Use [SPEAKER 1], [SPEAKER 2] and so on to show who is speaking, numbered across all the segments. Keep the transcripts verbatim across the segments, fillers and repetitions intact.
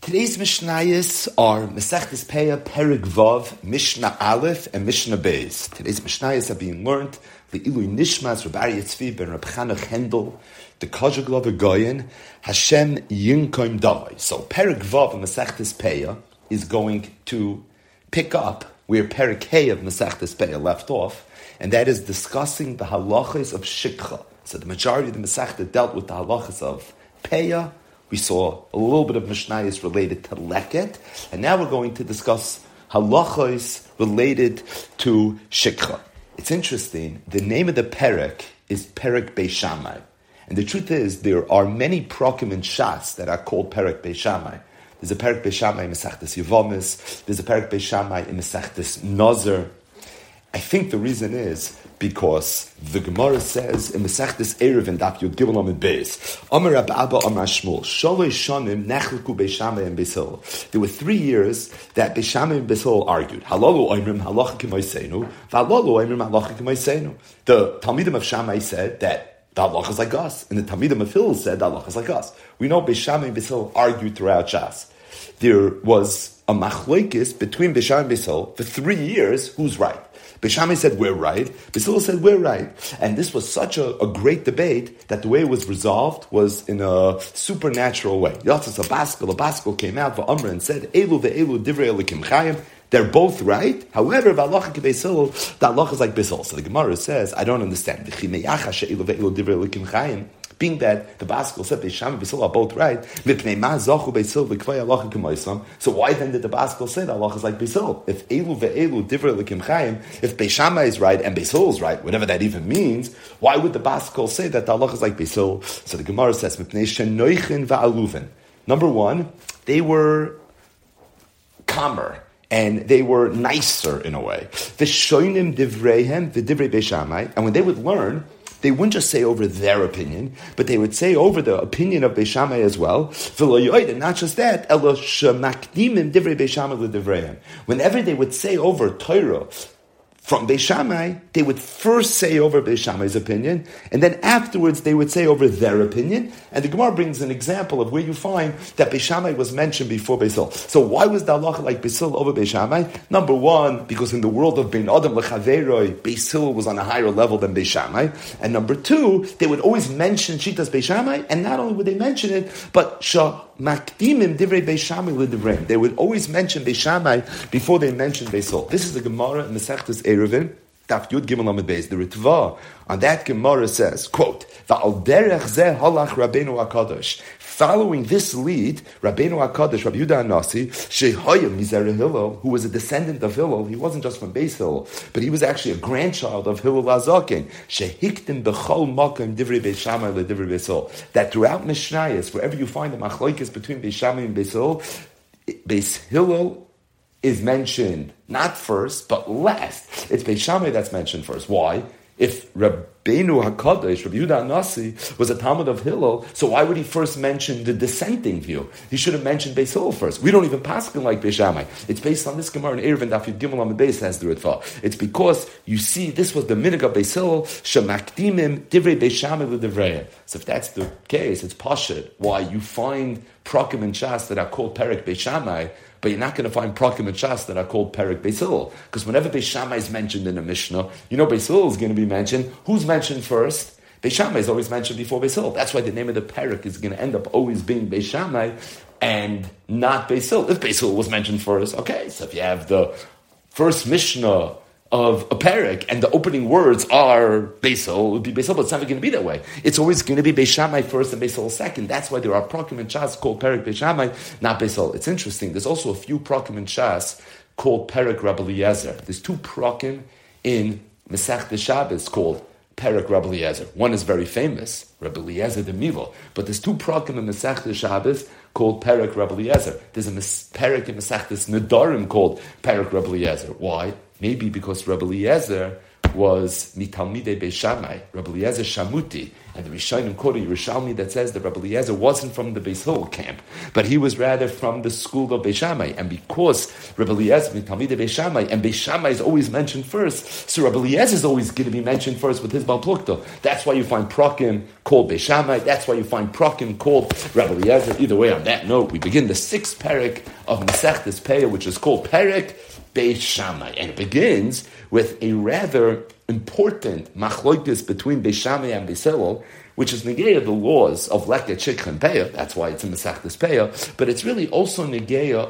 [SPEAKER 1] Today's Mishnayos are Masechtas Peah, Perek Vav, Mishnah Aleph, and Mishnah Beis. Today's Mishnayos are being learned Le'ilui Nishmas, Reb Aryeh Tzvi ben Reb Chanach Hendel, the Kojaglov Goyen, Hashem Yinkoim Davai. So Perek Vav of Masechtas Peah is going to pick up where Perek Hey of Masechtas Peah left off, and that is discussing the halachas of Shikha. So the majority of the Masechta dealt with the halachas of Peah. We saw a little bit of Mishnayos related to Leket, and now we're going to discuss halachos related to Shikha. It's interesting, the name of the Perek is Perek Beis Shammai. And the truth is, there are many prokim in Shas that are called Perek Beis Shammai. There's a Perek Beis Shammai in Masechtas Yevomis, there's a Perek Beis Shammai in Masechtas Nazir. I think the reason is because the Gemara says in Masechtas Erev and Daf Yud Gimel Amud Beis, Amar Rab Abba Amar Shmuel, Shalosh Shanim Nechelku Beis Shammai and Beis Hillel. There were three years that Beis Shammai and Beis Hillel argued. Halalu Oimrim Halacha K'moiseinu, V'Halalu Oimrim Halacha K'moiseinu. The Talmidim of Shammai said that the halacha is like us, and the Talmidim of Hillel said the halacha is like us. We know Beis Shammai and Beis Hillel argued throughout Shas. There was a machlokes between Beis Shammai and Beis Hillel for three years. Who's right? Beis Shammai said, we're right. Beis Hillel said, we're right. And this was such a, a great debate that the way it was resolved was in a supernatural way. Yatzas Abaskel, Abaskel came out for Amr and said, Elu ve'elu divrei Elikim Chayim. They're both right. However, v'alacha k'Beis Hillel, the halacha is like Beis Hillel. So the Gemara says, I don't understand. Being that the Baskel said Beis Shammai and Beis Hillel are both right, so why then did the Baskel say that Allah is like Beis Hillel? If Elu ve'elu divrei Elikim Chayim, if Beis Shammai is right and Beis Hillel is right, whatever that even means, why would the Baskel say that the Allah is like Beis Hillel? So the Gemara says, number one, they were calmer and they were nicer in a way. V'shoinim divreihem v'divrei Beis Shammai, and when they would learn, they wouldn't just say over their opinion, but they would say over the opinion of Beis Shammai as well. And not just that, whenever they would say over Torah from Beis Shammai, they would first say over Beis Shammai's opinion, and then afterwards they would say over their opinion. And the Gemara brings an example of where you find that Beis Shammai was mentioned before Beis Hillel. So why was the halacha like Beis Hillel over Beis Shammai? Number one, because in the world of Ben Adam Lechaveroi, Beis Hillel was on a higher level than Beis Shammai. And number two, they would always mention Shitas Beis Shammai, and not only would they mention it, but Shah Makdimim divrei Beis Shammai l'divrei. They would always mention Beis Shammai before they mentioned Beis Hillel. This is the Gemara in Masechtas Eruvin, Daf Yud Gimel Amud Beis. The Ritva on that Gemara says, quote, Va'al derech zeh halach Rabbeinu HaKadosh. Following this lead, Rabbeinu HaKadosh, Rabbi Yehuda HaNasi, Shehoya Mizera Hillel, who was a descendant of Hillel, he wasn't just from Beis Hillel, but he was actually a grandchild of Hillel HaZaken. Shehiktim b'chol makom divrei Beis Shammai l'divrei Beis Hillel. That throughout Mishnayos, wherever you find the machlokes between Beis Shammai and Beis Hillel, Beis Hillel is mentioned not first, but last. It's Beis Shammai that's mentioned first. Why? If Rabbeinu HaKadosh, Rabbi Yehuda HaNasi, was a Talmud of Hillel, so why would he first mention the dissenting view? He should have mentioned Beis Hillel first. We don't even paskin like Beis Shammai. It's based on this Gemara in Erev and Daf Yud Gimel Amud Beis has the Ritva. It's because you see this was the minig of Beis Hillel, shemakdimim divrei Beis Shammai l'divrei. So if that's the case, it's pashut why you find prokim and shas that are called Perek Beis Shammai, but you're not going to find prokim and shas that are called Perek Beis Hillel. Because whenever Beis Shammai is mentioned in a Mishnah, you know Beis Hillel is going to be mentioned. Who's mentioned first? Beis Shammai is always mentioned before Beis Hillel. That's why the name of the Perek is going to end up always being Beis Shammai and not Beis Hillel. If Beis Hillel was mentioned first, okay, so if you have the first Mishnah of a Perek, and the opening words are Beis Hillel, it would be Beis Hillel, but it's never going to be that way. It's always going to be Beis Shammai first and Beis Hillel second. That's why there are prokim and shas called Perek Beis Shammai, not Beis Hillel. It's interesting. There's also a few prokim and shas called Perek Rabbi Eliezer. There's two prokim in Masechta Shabbos called Perek Rabbi Eliezer. One is very famous, Rabbi Eliezer de Milo, but there's two prokim in Masechta Shabbos called Perek Rabbi Eliezer. There's a Perek in Masechtas Nedarim called Perek Rabbi Eliezer. Why? Maybe because Rabbi Eliezer was Mitalmidei Beis Shammai, Rabbi Eliezer Shamuti, and the Rishonim quote a Yerushalmi that says that Rabbi Eliezer wasn't from the Beis Hillel camp, but he was rather from the school of Beis Shammai. And because Rabbi Eliezer Mitalmidei Beis Shammai, and Beis Shammai is always mentioned first, so Rabbi Eliezer is always going to be mentioned first with his Baal Plukta. That's why you find Prakim called Beis Shammai. That's why you find Prakim called Rabbi Eliezer. Either way, on that note, we begin the sixth parak of Masechtas Peah, which is called Parak Beis Shammai, and it begins with a rather important machlokes between Beis Shammai and Beis Hillel, which is negeya the laws of Leket, Shikha, and Peah. That's why it's in Masechtas Peah, but it's really also negeya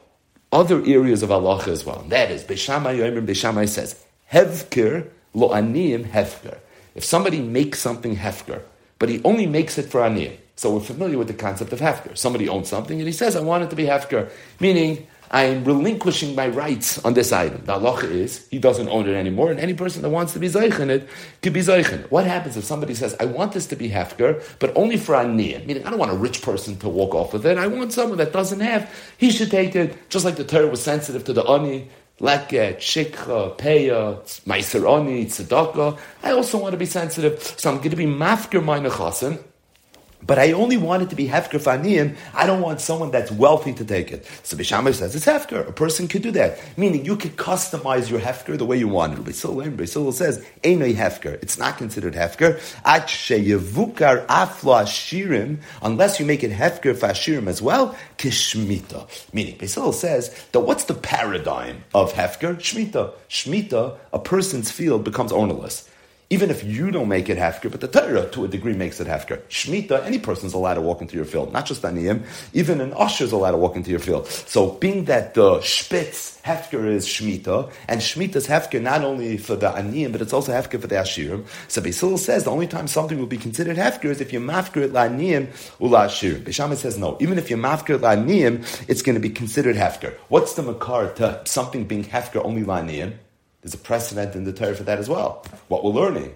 [SPEAKER 1] other areas of halacha as well. And that is, Beis Shammai, Beis Shammai says, Hevker lo aniyim hefker. If somebody makes something hefker, but he only makes it for aniyim, so we're familiar with the concept of hefker. Somebody owns something and he says, I want it to be hefker, meaning I'm relinquishing my rights on this item. The halacha is, he doesn't own it anymore, and any person that wants to be zeichen it, could be zeichen. What happens if somebody says, I want this to be hefker, but only for aniyah? Meaning, I don't want a rich person to walk off with it, I want someone that doesn't have, he should take it, just like the Torah was sensitive to the ani, leket, shikha, peya, meiser ani, tzedakah. I also want to be sensitive, so I'm going to be mafker my nechasim, but I only want it to be hefker faniyim. I don't want someone that's wealthy to take it. So Beis Shammai says it's hefker. A person could do that. Meaning you could customize your hefker the way you want it. Beis Hillel says, einay hefker. It's not considered hefker. Ad sheyevukar aflo ashirim, unless you make it hefker for ashirim as well, kishmita. Meaning, Beis Hillel says that what's the paradigm of hefker? Shmita. Shmita, a person's field becomes ownerless. Even if you don't make it hefker, but the Torah, to a degree, makes it hefker. Shemitah, any person's allowed to walk into your field, not just aniyim. Even an usher is allowed to walk into your field. So, being that the spitz hefker is shemitah, and shemitah is hefker not only for the aniyim, but it's also hefker for the ashirim. So, Beis Hillel says the only time something will be considered hefker is if you mafker it la'aniyim ula ashirim. Beis Shammai says no. Even if you mafker it la'aniyim, it's going to be considered hefker. What's the makar to something being hefker only la'aniyim? There's a precedent in the Torah for that as well. What we're learning,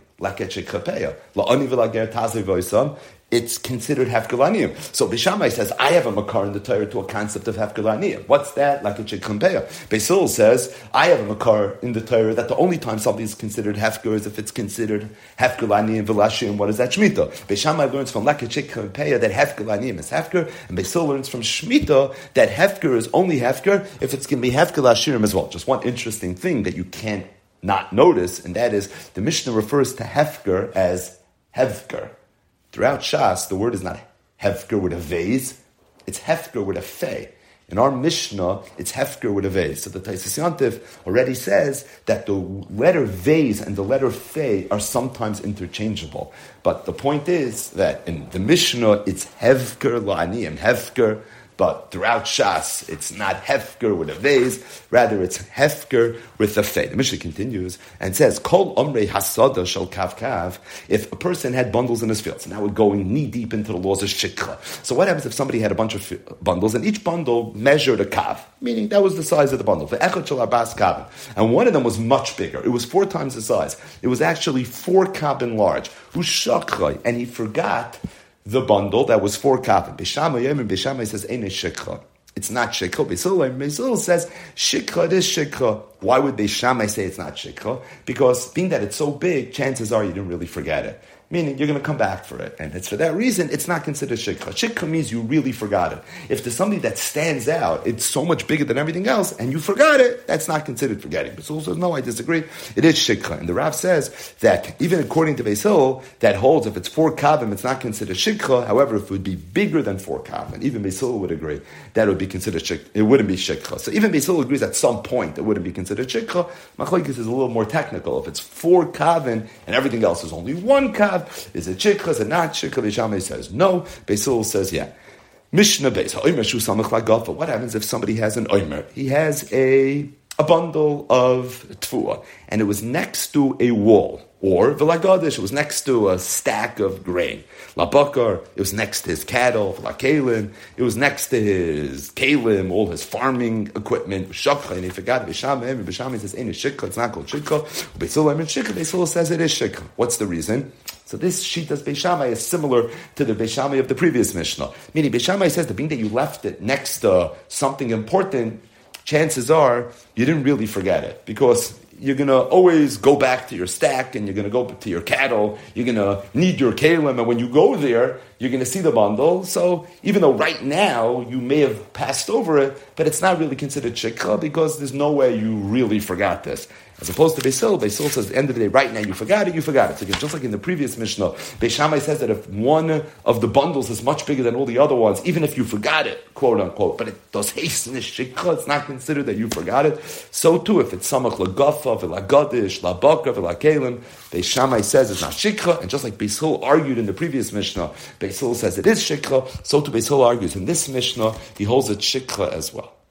[SPEAKER 1] it's considered hefker laniyim. So Beis Shammai says, I have a makar in the Torah to a concept of hefker laniyim. What's that? Like a chikhampeya. Beis Hillel says, I have a makar in the Torah that the only time something is considered hefker is if it's considered hefker laniyim v'lashim. What is that? Shemitah. Beis Shammai learns from like a chikhampeya that hefker laniyim is hefker, and Beis Hillel learns from Shemitah that hefker is only hefker if it's going to be hefker lashirim as well. Just one interesting thing that you can't not notice, and that is the Mishnah refers to hefker as hevker. Throughout Shas, the word is not hefker with a vase, it's hefker with a fe. In our Mishnah, it's hefker with a vase. So the Taisus Yantif already says that the letter vase and the letter fe are sometimes interchangeable. But the point is that in the Mishnah, it's hefker la'aniyim, hefker. But throughout Shas, it's not hefker with a vase, rather it's hefker with a fe. The Mishnah continues and says, Kol omrei hasada shel kav kav, if a person had bundles in his field. So now we're going knee-deep into the laws of shikha. So what happens if somebody had a bunch of bundles, and each bundle measured a kav, meaning that was the size of the bundle, the echad shel arbas kavim. And one of them was much bigger. It was four times the size. It was actually four kavim large. Ushakhay, and he forgot the bundle that was four kavim. Beis Shammai, Beis Shammai says, "Ein shikha." It's not shikha. Beis Hillel says, "Shikha, it is shikha." Why would Beis Shammai say it's not shikha? Because being that it's so big, chances are you didn't really forget it. Meaning you're going to come back for it. And it's for that reason, it's not considered shikha. Shikha means you really forgot it. If there's something that stands out, it's so much bigger than everything else, and you forgot it, that's not considered forgetting. But Beis says, no, I disagree. It is shikha. And the Rav says that even according to Beis Hillel, that holds if it's four kavim, it's not considered shikha. However, if it would be bigger than four kavim, even Beis Hillel would agree, that would be considered shikha. It wouldn't be shikha. So even Beis Hillel agrees at some point it wouldn't be considered shikha. Machlokes is a little more technical. If it's four kavim and everything else is only one kav, is it shikha? Is it not shikha? Beis Shammai says no. Beis Hillel says yeah. Mishnah Beis. What happens if somebody has an oimer? He has a a bundle of tfuah, and it was next to a wall. Or v'lagadish, it was next to a stack of grain. Labakar, it was next to his cattle. V'lakalim, it was next to his kalim, all his farming equipment. Shakha, and he forgot Beis Shammai. Beis Shammai says, "Ain't shikha." It's not called shikha. Beis Hillel and shikha. Beis Hillel says it is shikha. What's the reason? So this Shitas Beis Shammai is similar to the Beis Shammai of the previous Mishnah. Meaning Beis Shammai says the being that you left it next to something important, chances are you didn't really forget it because you're going to always go back to your stack and you're going to go to your cattle. You're going to need your kalim. And when you go there, you're going to see the bundle. So even though right now you may have passed over it, but it's not really considered shikha because there's no way you really forgot this. As opposed to Beis Hillel, Beis Hillel says at the end of the day, right now you forgot it, you forgot it. So again, just like in the previous Mishnah, Beis Shammai says that if one of the bundles is much bigger than all the other ones, even if you forgot it, quote unquote, but it does hasten this shikha, it's not considered that you forgot it. So too, if it's samach lagafa, v'lagadish, labaka, v'lakelim, Beis Shammai says it's not shikha, and just like Beis Hillel argued in the previous Mishnah, Beis Hillel says it is shikha, so too Beis Hillel argues in this Mishnah, he holds it shikha as well.